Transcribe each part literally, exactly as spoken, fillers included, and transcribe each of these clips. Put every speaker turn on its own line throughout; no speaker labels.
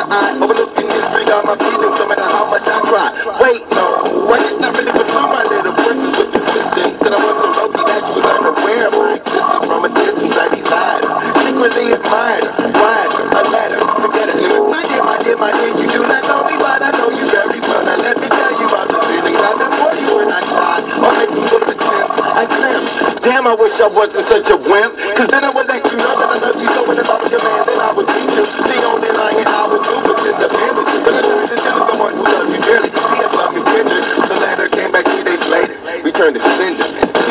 eye, overlooking disregard my feelings no matter how much I try. Wait, no, I did not really pursue my little princess with persistence. Said I was so lucky that you was unaware of my existence. From a distance I desired her, secretly admired her, wired her, I let her, forget her. My dear, my dear, my dear, you do not know me, but I know you very well. Now let me tell you about the feelings I've been for you when I tried. Or make some good attempt, I slim. Damn, I wish I wasn't such a wimp, cause then I would let you know that I love you so. And if I was your man, then I would teach you. The only lying I would do was in the bed with you. But I know this is the one who loves you dearly. He has loved me tender. The letter came back three days later, returned to sender.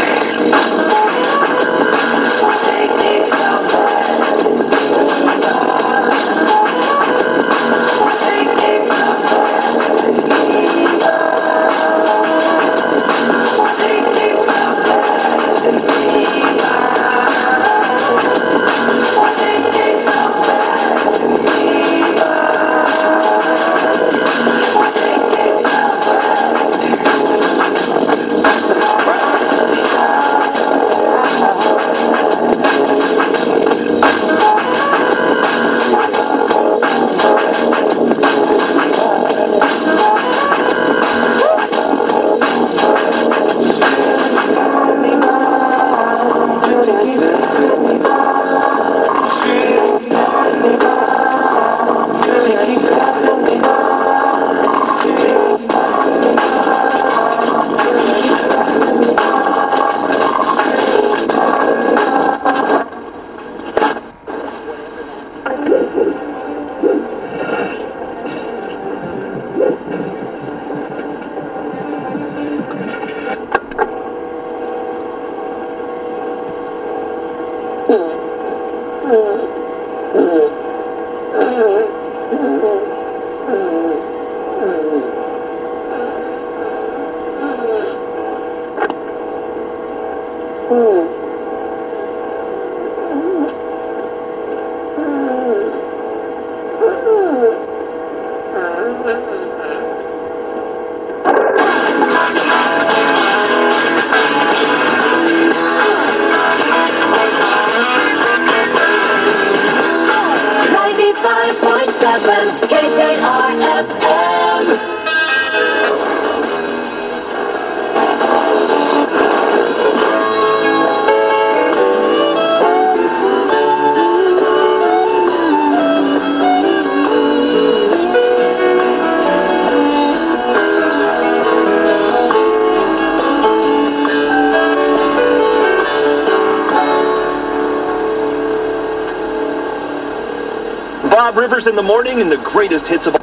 Bob Rivers in the morning and the greatest hits of all.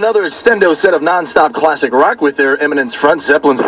another extendo set of non-stop classic rock with their eminence front Zeppelin's.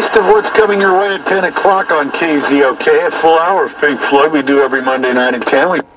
taste of what's coming your way at ten o'clock on K Z O K. A full hour of Pink Floyd we do every Monday night at ten. We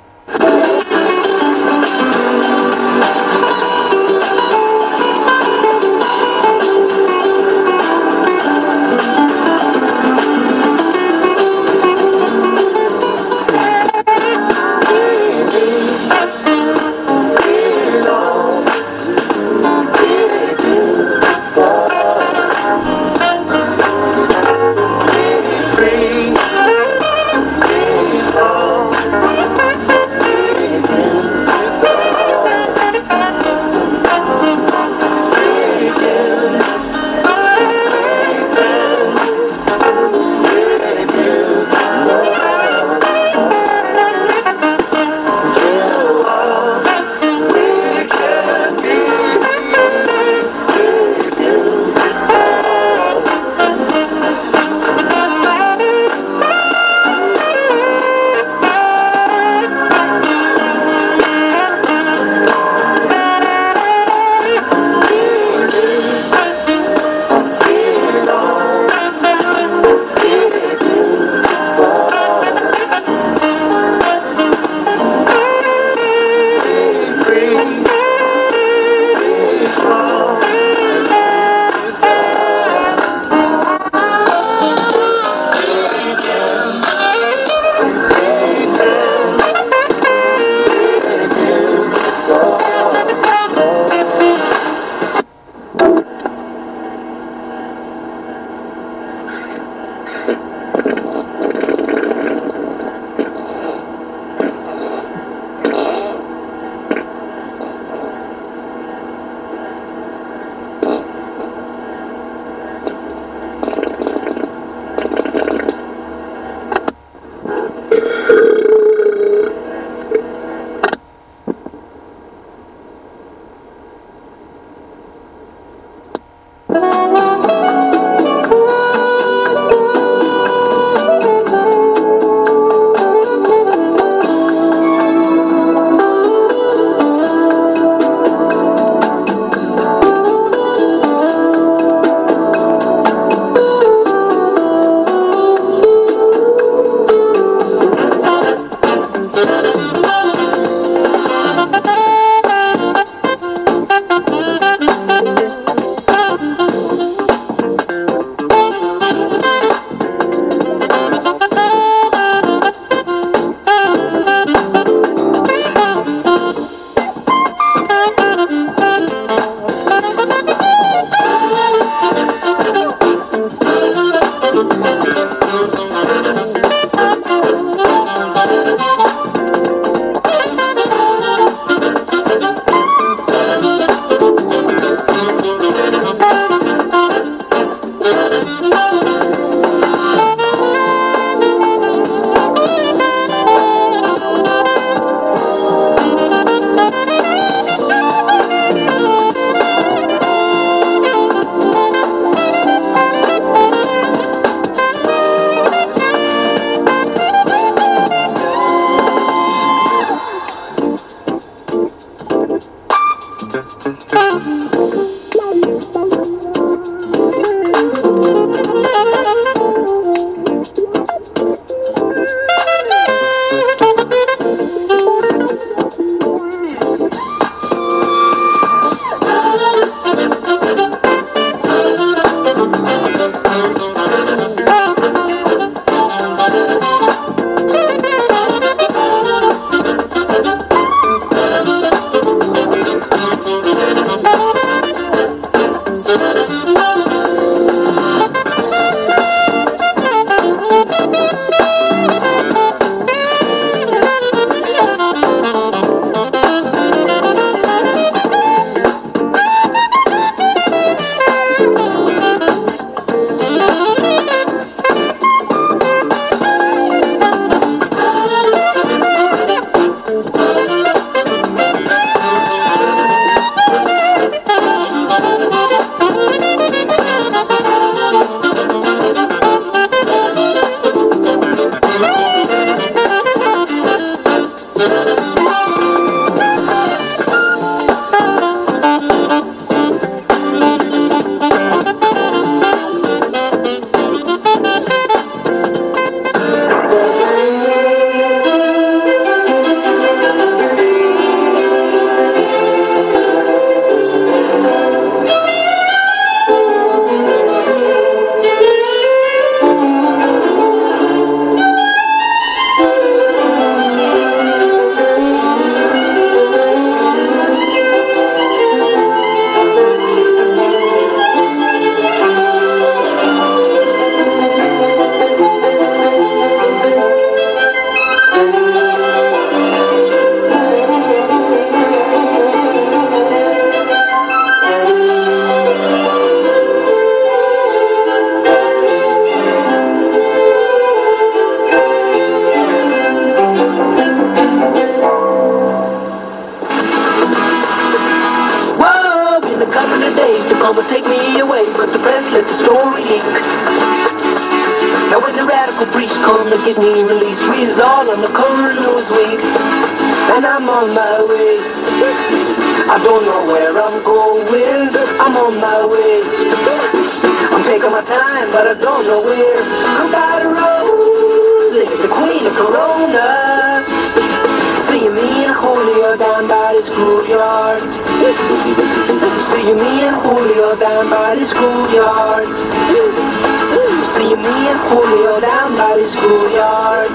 come and take me away, but the press let the story leak. Now when the radical preach come to get me released, we is all on the cover Newsweek, and I'm on my way. I don't know where I'm going, I'm on my way. I'm taking my time, but I don't know where. Goodbye to Rosie, the queen of Corona. See me and Julio down by the schoolyard. See me and Julio down by the schoolyard. See me and Julio down by the schoolyard.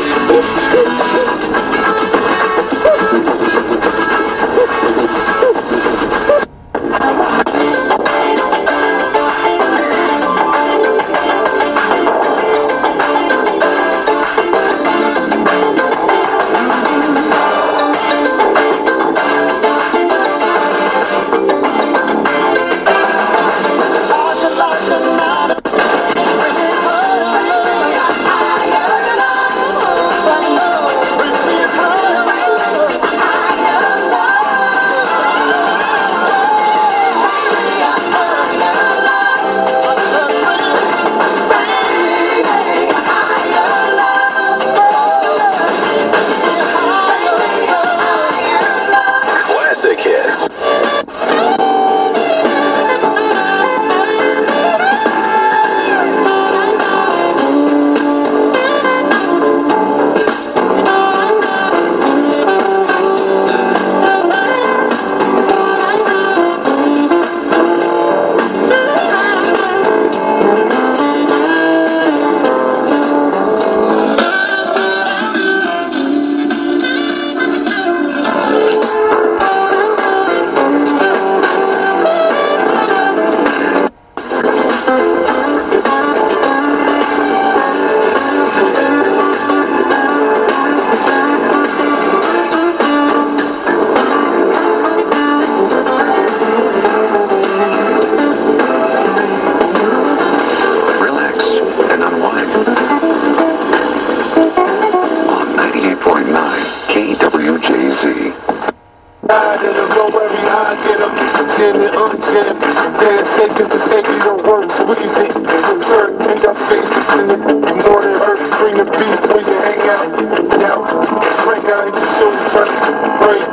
Damn safe is the safety don't work, so easy. Sir, make your face dependent. You more than hurt, bring the beef where you hang out. Now, drink out at the shows, turn break.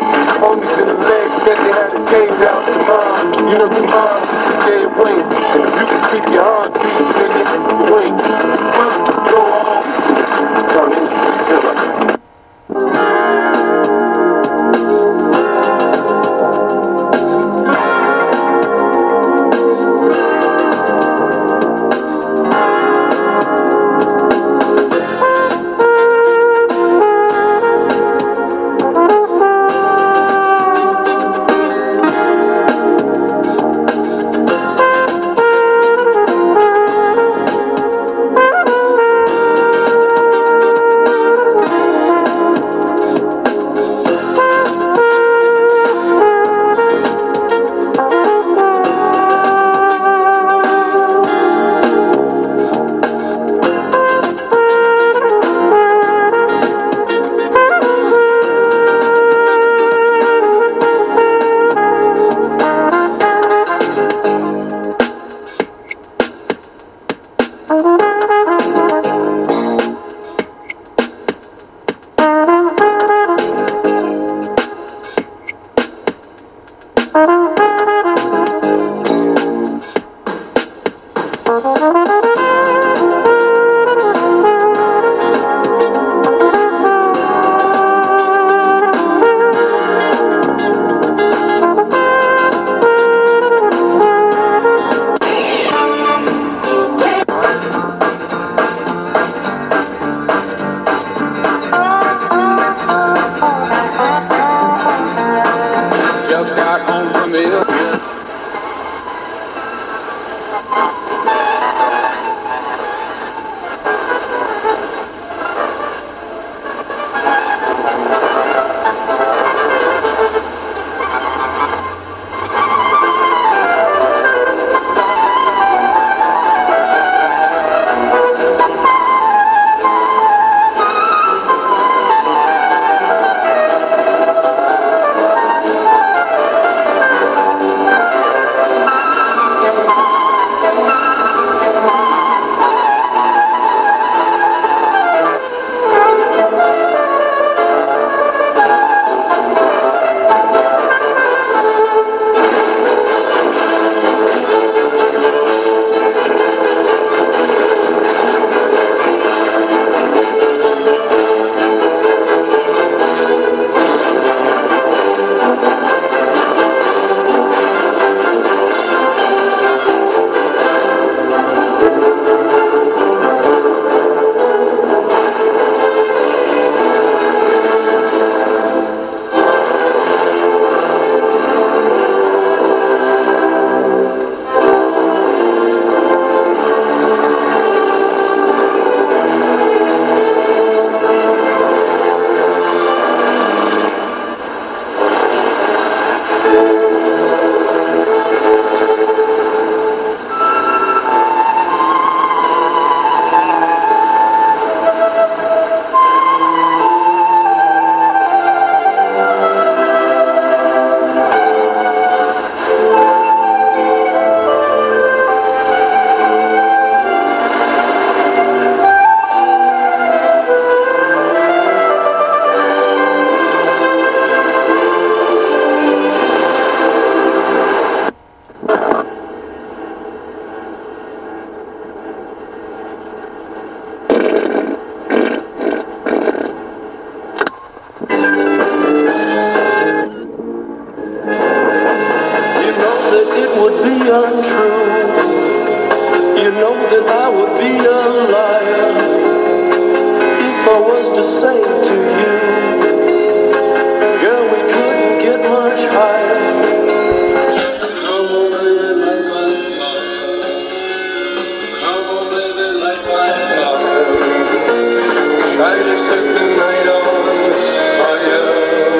Homies in the legs, bet they had the K's out. Tomorrow, you know tomorrow, just a day away. And if you can keep your heart beating, then you wait. Go on, turn it, feel like.
say to you, girl, we couldn't get much higher. Come on, baby, light my fire. Come on, baby, light my fire. Try to set the night on fire.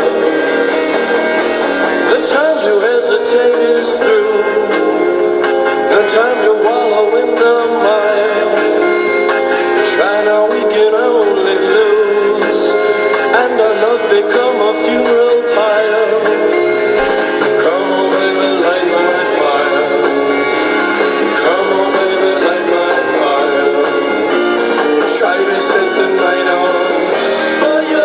The time to hesitate is through. No time to wallow in the mire. Try now, we can only lose, and our love become a funeral pyre. Come on, baby, light my fire. Come on, baby, light my fire. Try to set the night on fire.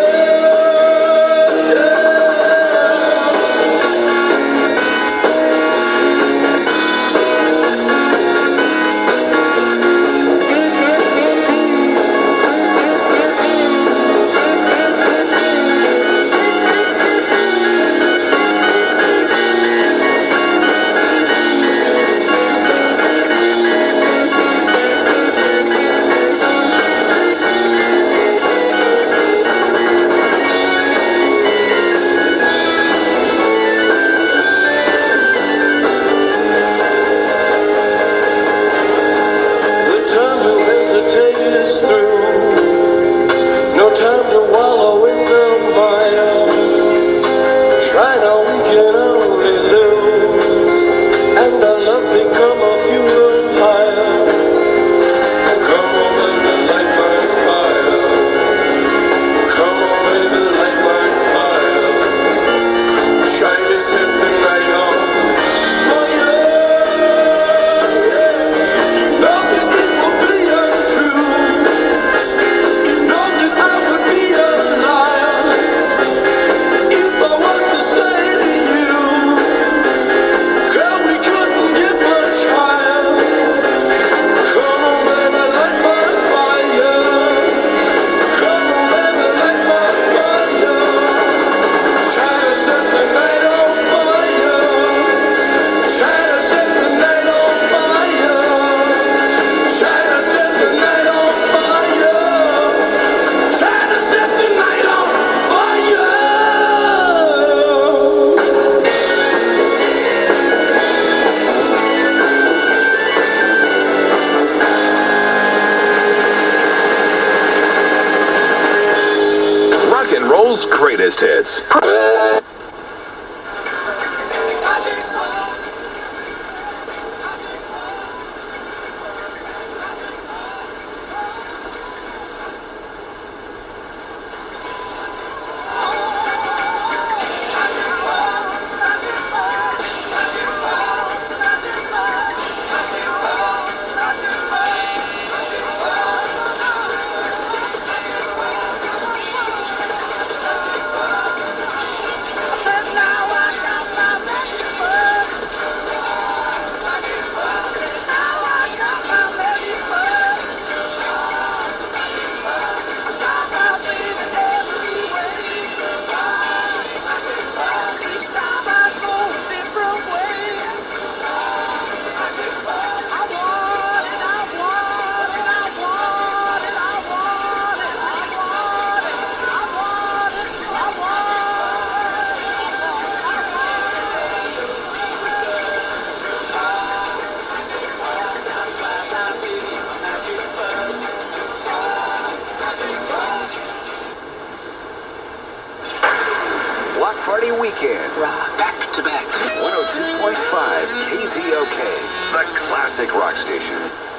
Time to wallow in the mire. Try now, we can only lose, and our love become a funeral pyre. Come on, baby, light my fire. Come on, baby, light my fire. Try to set the night on fire. Know that it will be untrue. Know that I would be a liar if I was to say to you, girl, we couldn't get much higher. Come on, baby, light my fire. Come on, baby, light my fire. Try to set the night on fire. Try to set the night on fire. Try to set the night on fire. Try to set the night on fire.
Rock and roll's greatest hits.
Block Party Weekend.
Rock.
Back to back. one oh two point five K Z O K. The classic rock station.